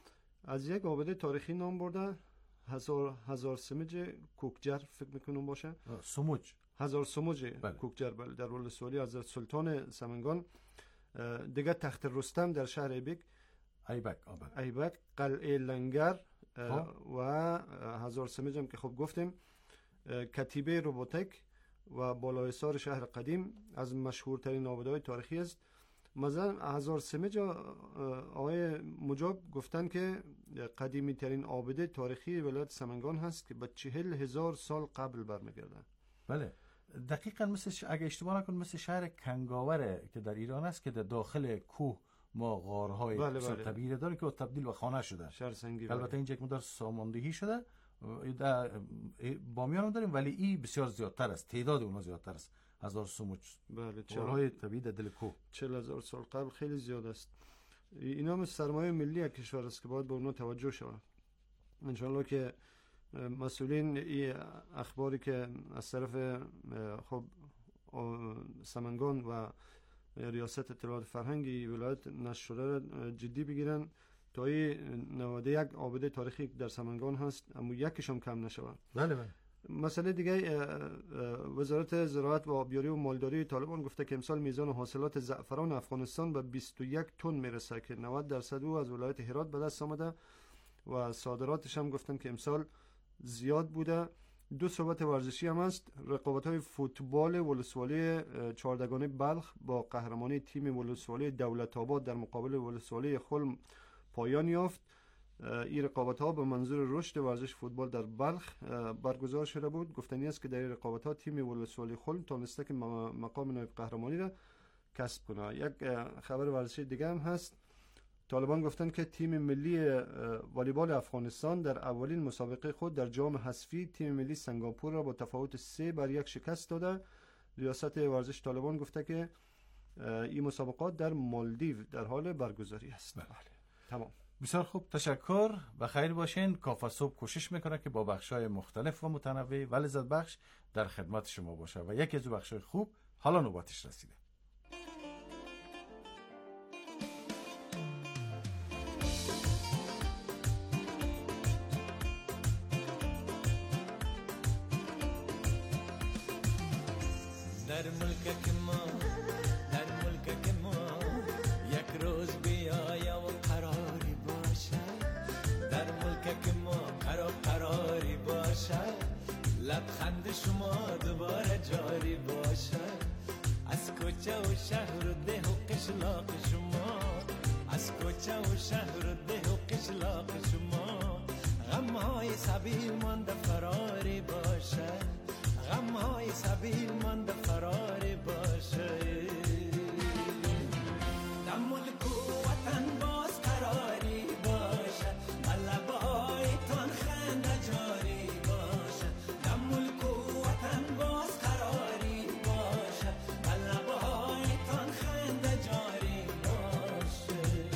از یک آبده تاریخی نام برده، هزار سمج کوکجر فکر میکنم باشه. سموج، هزار سموج کوکجر، بله، در ولسوالی حضرت سلطان سمنگان. دیگه تخت رستم در شهر ایبک، قلعه لنگر و هزار سمج هم که خب گفتیم، کتیبه روبوتک و بالایسار شهر قدیم از مشهورترین آبده‌های تاریخی است. مثلا هزار سمج آقای مجاب گفتن که قدیمی ترین آبده تاریخی ولایت سمنگان هست که به 40,000 سال قبل برمیگرده. بله، دقیقاً مثل اگه اشتباه نکنم مثل شهر کنگاوره که در ایران است که در داخل کوه ما غارهای بسیار طبیعی داره که تبدیل به خانه شده. شهر سنگی. البته اینجا یک مقدار ساماندهی شده. در بامیان هم داریم ولی این بسیار زیادتر است، تعداد اونها زیادتر است. هزار سموج. بله، غارهای طبیعی در دل کوه. 40,000 سال قبل خیلی زیاد است. اینا هم سرمایه ملی کشور است که باید به اونها توجه شود. انشالله که مسئولین این اخباری که از طرف خب سمنگان و ریاست اطلاعات فرهنگی ولایت نشر شده جدی بگیرن تا این 91 آبده تاریخی در سمنگان هست اما یکیش هم کم نشود. بله. مسئله دیگه، وزارت زراعت و آبیاری و مالداری طالبان گفته که امسال میزان حاصلات زعفران افغانستان به 21 تن میرسه که 90% او از ولایت هرات به دست آمده و صادراتش هم گفتن که امسال زیاد بوده. 2 صحبت ورزشی هم است. رقابت‌های فوتبال ولسوالی چهاردگانه بلخ با قهرمانی تیم ولسوالی دولت‌آباد در مقابل ولسوالی خلم پایان یافت. این رقابت‌ها به منظور رشد ورزش فوتبال در بلخ برگزار شده بود. گفتنی است که در این رقابت‌ها تیم ولسوالی خلم تونسته که مقام نایب قهرمانی را کسب کنه. یک خبر ورزشی دیگه هم هست. طالبان گفتن که تیم ملی والیبال افغانستان در اولین مسابقه خود در جام حذفی تیم ملی سنگاپور را با تفاوت 3-1 شکست داده. ریاست ورزش طالبان گفته که این مسابقات در مالدیو در حال برگزاری است. بله. تمام. بسیار خوب، تشکر و خیر باشین. کافه صبح کوشش میکنه که با بخشای مختلف و متنوع و لذت بخش در خدمت شما باشه و یکی از بخشای خوب حالا نوبتش رسیده. در ملک ما یک روز بیایم و قراری باشد، در ملک ما قراری باشد، لبخند شما دوباره جاری باشد، از کوچه و شهر و ده و قشلاق شما، از کوچه و شهر و ده و قشلاق شما، غمهای سبیل مانده فراری باشد، غمهای سبیل مانده فراری باشد، در ملک و وطن باز قراری باشد، لبایتان خنده جاری باشد، در ملک و وطن باز قراری باشد، لبایتان خنده جاری باشد.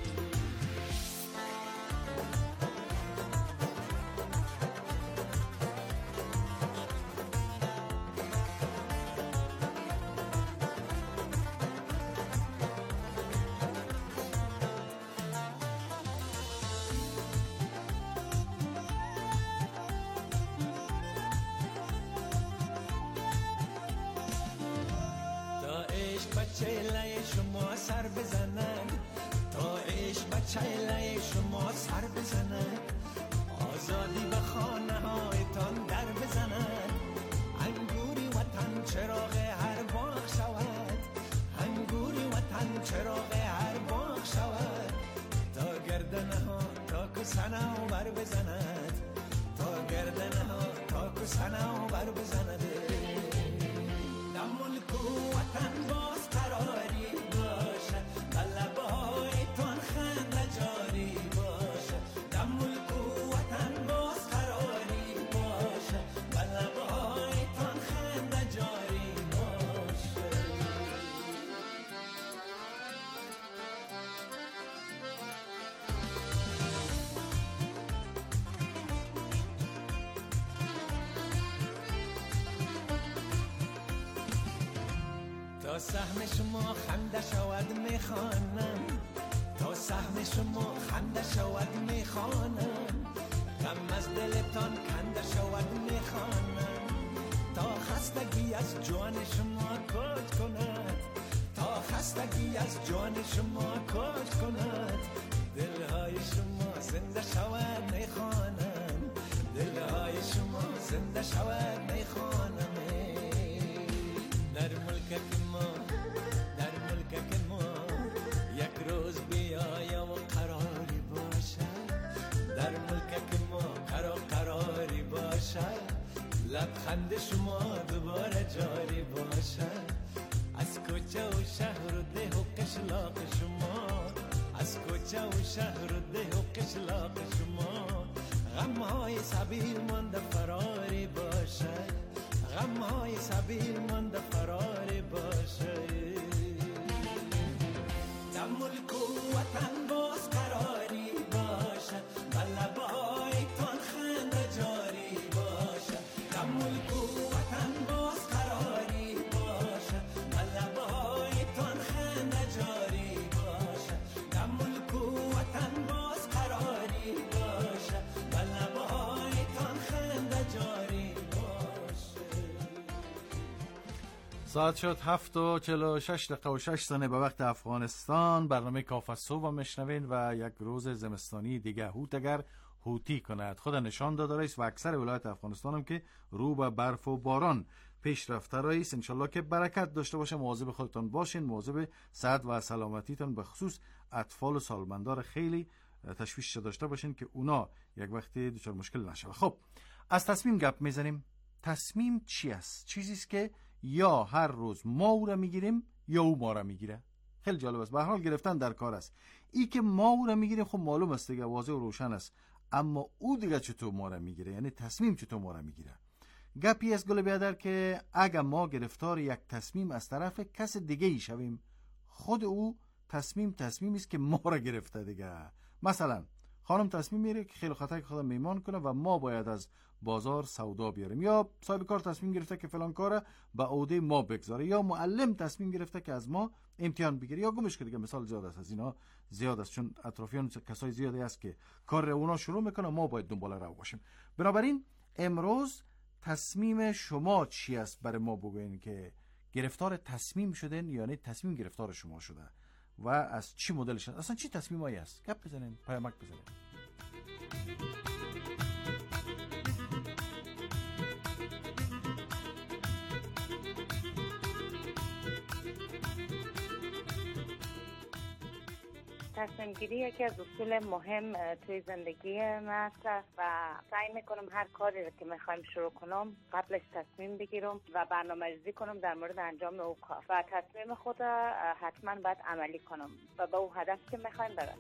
چهله شما سر بزنن، تا عشق به چهله شما سر بزنن، آزادی به خانه هایتان در بزنن، انگوری وطن چراغ هر باغ شود، انگوری وطن چراغ هر باغ شود، تا گردنه ها تا کسنه و بر بزند، تا گردنه ها تا کسنه و بر بزند، در ملک و وطن باز قراری باشد، لبایتان خنده جاری باشد، در ملک و وطن باز قراری باشد، لبایتان خنده جاری باشد. تا سهم شما خنده شود میخوانم، تا سهم شما خنده شود میخوانم، غم از دلتان کنده شود میخوانم، تا خستگی از جان شما کج کند، تا خستگی از جان شما کج کند، دلهای شما زنده شود میخوانم، دلهای شما زنده شود میخوانم. در ملکت ما، در ملکت ما یک روز بیایم و قراری باشد، در ملکت ما قراری باشد، لبخند شما دوباره جاری باشد، از کوچه و شهر و ده و قشلاق شما، از کوچه و شهر و ده و قشلاق شما، غمهای سبیل مانده فراری باشد، غمهای سبیل مانده فراری باشد. در ملک و وطن باز قراری باشد، بلبایتان خنده جاری باشد، در ملک و وطن باز قراری باشد، بلبایتان خنده جاری باشد، در ملک و وطن باز قراری باشد، بلبایتان خنده جاری باشد. ساعت شد 7:46 به وقت افغانستان. برنامه کاف صبح میشنوین و یک روز زمستانی دیگه هوت اگر هوتی کند خود نشان داده رئیس و اکثر ولایت افغانستان هم که رو به برف و باران پیش رفته رئیس. انشالله که برکت داشته باشه. مواظب خودتان باشین، مواظب صحت و سلامتیتان، به خصوص اطفال و سالمندان خیلی تشویش داشته باشین که اونا یک وقتی دچار مشکل نشه. خب از تصمیم گپ میزنیم. تصمیم چی است؟ چیزی است که یا هر روز ما او را میگیریم یا او ما را میگیره. خیلی جالب است. به هر حال گرفتن در کار است. ای که ما او را میگیریم خب معلوم است دیگه، واضح و روشن است، اما او دیگه چطور ما را میگیره، یعنی تصمیم چطور ما را میگیره. گپی از گل بیادر که اگر ما گرفتار یک تصمیم از طرف کس دیگه ای شویم، خود او تصمیمی است که ما را گرفته دیگه. مثلا خانم تصمیم میگیره که خیلی خاطر خودم میمان کنه و ما باید از بازار سودا بیاریم، یا صاحب کار تصمیم گرفته که فلان کار به عهده ما بگذاره، یا معلم تصمیم گرفته که از ما امتحان بگیره، یا گمش که دیگه مثال زیاد است. از اینا زیاد است، چون اطرافیان کسای زیادی است که کار اونا شروع میکنه، ما باید دنبال رو باشیم. بنابراین امروز تصمیم شما چی است؟ برای ما بگوین که گرفتار تصمیم شدن، یعنی تصمیم گرفتار شما شده و از چی مدلش است؟ اصلا چی تصمیمایی است؟ گپ بزنین، پیامک بزنین. تصمیم گیری یکی از اصول مهم توی زندگی است و سعی میکنم هر کاری رو که میخوایم شروع کنم قبلش تصمیم بگیرم و برنامه‌ریزی کنم در مورد انجام او کار و تصمیم خود حتما باید عملی کنم و به اون هدف که میخوایم برسیم.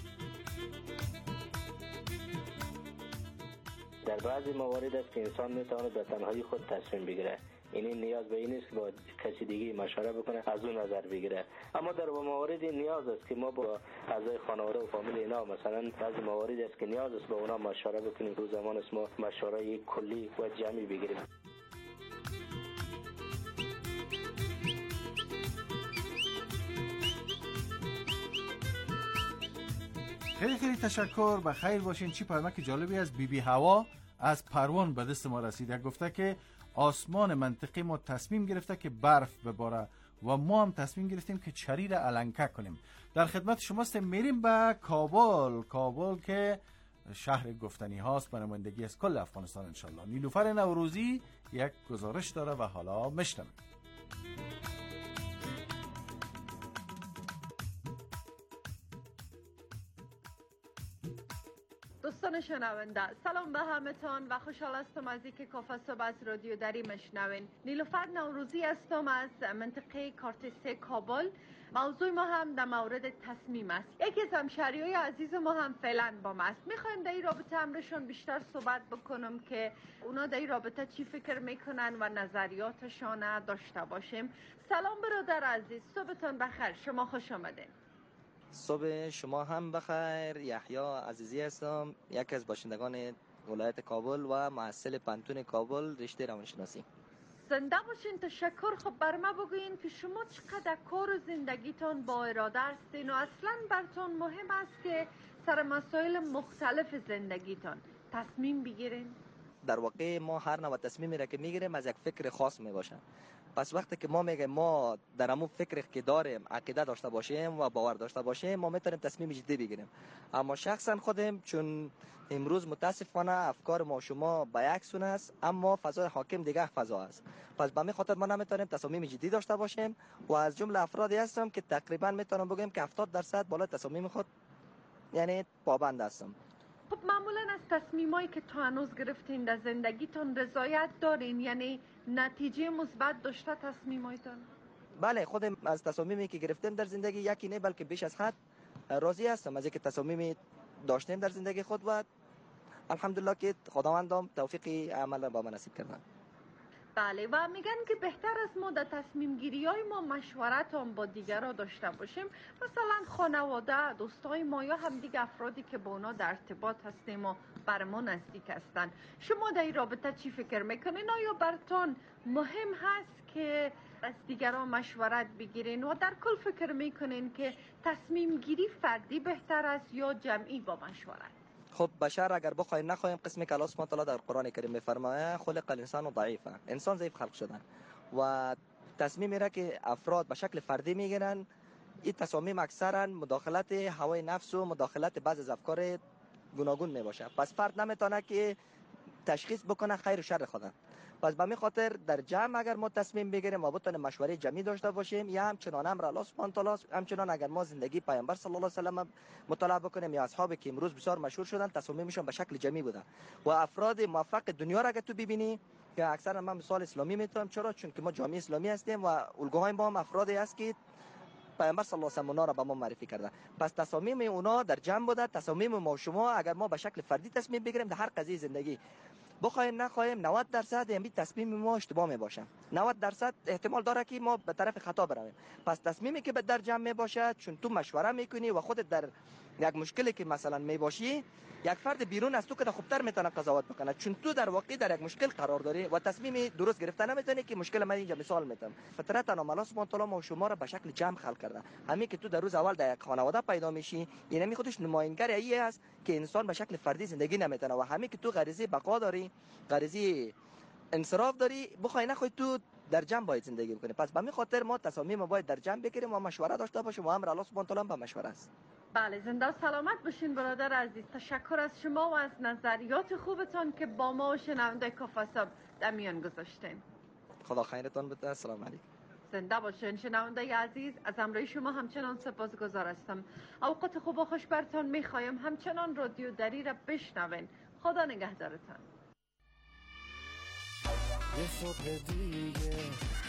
در بعضی موارد است که انسان میتواند به تنهایی خود تصمیم بگیره، یعنی نیاز به این نیست که با کسی دیگه مشوره بکنه، از اون نظر بگیره. اما در موارد نیاز است که ما با اعضای خانواده و فامیل اینا، مثلا بعضی موارد است که نیاز است با اونا مشوره بکنیم، روز زمان است ما مشوره کلی و جمعی بگیریم. خیلی خیلی تشکر، و خیر باشین. چی پیامک جالبی از بی هوا از پروان به دست ما رسید. گفته که آسمان منطقه ما تصمیم گرفته که برف بباره و ما هم تصمیم گرفتیم که چری را علنکه کنیم. در خدمت شما هستیم. میریم به کابل که شهر گفتنی هاست به نمایندگی از کل افغانستان انشالله. نیلوفر نوروزی یک گزارش داره و حالا میشنویم. دوستان شنونده، سلام به همتان و خوشحال هستم از اینکه کافه صبح از رادیو دری مشنوین. نیلوفر نوروزی هستم از منطقه کارت 3 کابل. موضوع ما هم در مورد تصمیم است. یکی از همشهریای عزیز ما هم فعلا با ما است. میخوایم در این رابطه امرشون بیشتر صحبت بکنم که اونا در این رابطه چی فکر میکنن و نظریاتشان داشته باشیم. سلام برادر عزیز، صبحتون بخیر، شما خوش آمدین. صبح شما هم بخیر. یحیی عزیزی هستم، یکی از باشندگان ولایت کابل و محصل پانتون کابل رشته روانشناسی. زنده باشین. تشکر. خب بر ما بگوین که شما چقدر کار و زندگیتان با اراده هستین و اصلا برتون مهم است که سر مسائل مختلف زندگیتان تصمیم بگیرین؟ در واقع ما هر نوع تصمیمی را که میگیریم از یک فکر خاص میباشه. پس وقتی که ما میگیم ما در همون فکری که داریم عقیده داشته باشیم و باور داشته باشیم، ما میتونیم تصمیم جدی بگیریم. اما شخصا خودم چون امروز متاسفانه افکار ما شما به یک سون است، اما فضای حاکم دیگه فضا است. پس به همین خاطر ما نمیتونیم تصمیم جدی داشته باشیم و از جمله افرادی هستم که تقریبا میتونم بگم که 70% بالا تصمیم خود یعنی پابند هستم. خب معمولا از تصمیمایی که تا هنوز گرفتین در زندگیتون رضایت دارین؟ یعنی نتیجه مثبت داشته تصمیمایتون؟ بله، خودم از تصمیمی که گرفتم در زندگی یکی نه بلکه بیش از حد راضی هستم از اینکه تصمیمی داشتم در زندگی خود و الحمدلله که خداوندم توفیق عمل با من نصیب کردن. بله، و میگن که بهتر است ما در تصمیم گیری های ما مشورت هم با دیگران داشته باشیم، مثلا خانواده، دوستای ما یا هم دیگه افرادی که با اونا در ارتباط هستیم و بر ما نزدیک هستن. شما در این رابطه چی فکر میکنین؟ آیا برتون مهم هست که از دیگران مشورت بگیرین و در کل فکر میکنین که تصمیم گیری فردی بهتر است یا جمعی با مشورت؟ خب بشر اگر بخوایم نخوایم، قسمی که الله سبحانه و تعالی در قرآن کریم میفرماید خلق الانسان ضعیفا، انسان ضعیف خلق شدن و تصمیمی را که افراد به شکل فردی میگیرن، این تصامیم اکثرا مداخلت هوای نفس و مداخلت بعض از افکار گوناگون میباشه. پس فرد نمیتونه که تشخیص بکنه خیر و شر خودن. پس به همین خاطر در جمع اگر ما تصمیم بگیریم و بتونیم مشوره جمعی داشته باشیم، یا همچنان امر الله سبحانه و تعالی، همچنان اگر ما زندگی پیامبر صلی الله علیه و سلم مطالعه بکنیم یا اصحابی که امروز بسیار مشهور شدن تصمیمشون به شکل جمعی بوده و افراد موفق دنیا را اگه تو ببینی که اکثرا من مثال اسلامی میتونم، چرا؟ چون که ما جامعه اسلامی هستیم و الگوهای ما هم افرادی است که پیامبر صلی الله علیه و آله را به ما معرفی کرده. پس تصامیم اونا در جمع بوده. تصامیم ما شما اگر ما به شکل فردی تصمیم بگیریم در هر قضیه زندگی، بخوایم نخوایم 90% این تصمیم ما اشتباه می باشه، 90% احتمال داره که ما به طرف خطا برویم. پس تصمیمی که در جمع می باشه، چون تو مشوره میکنی و خودت در یک مشکلی که مثلا می باشی، یک فرد بیرون از تو که خوبتر میتونه قضاوت بکنه، چون تو در واقع در یک مشکل قرار داری و تصمیم درست گرفته نمیتونی که مشکل من اینجا مثال میتم. فطرت الله سبحانه و تعالی ما شما را به شکل جمع خلق کرده. همین که تو در روز اول در یک خانواده پیدا میشی، یعنی خودش نماینگر ای است که انسان به شکل فردی زندگی نمیتونه و همین که تو غریزه بقا داری، غریزه انصراف داری، بخوای نخوای تو در جمع باید زندگی بکنی. پس به همین خاطر ما تصامیم ما باید در جمع بگیریم و مشوره داشته باشیم و امر الله سبحانه و تعالی به مشوره است. بله، زنده و سلامت باشین برادر عزیز. تشکر از شما و از نظریات خوبتان که با ما و شنونده کافه صبح در میان گذاشتین. خدا خیرتان بده. السلام علیکم. زنده باشین شنونده عزیز. از همراهی شما همچنان سپاسگزار هستم. اوقات خوب و خوش برتان میخوایم. همچنان رادیو دری را بشنوین. خدا نگهدارتان. یه صبح دیگه